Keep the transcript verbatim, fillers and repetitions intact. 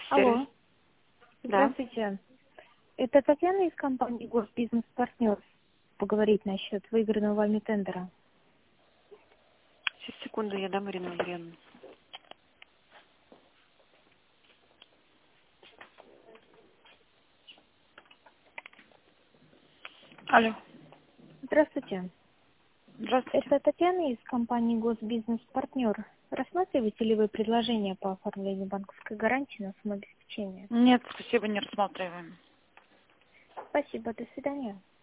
Сервис. Алло, Да. здравствуйте. Это Татьяна из компании Госбизнес-партнер. Поговорить насчет выигранного вами тендера. Сейчас, секунду, я дам Ирину Андреевну. Алло. Здравствуйте. Здравствуйте. Это Татьяна из компании Госбизнес-партнер. Рассматриваете ли вы предложение по оформлению банковской гарантии на самообеспечение? Нет, спасибо, не рассматриваем. Спасибо, до свидания.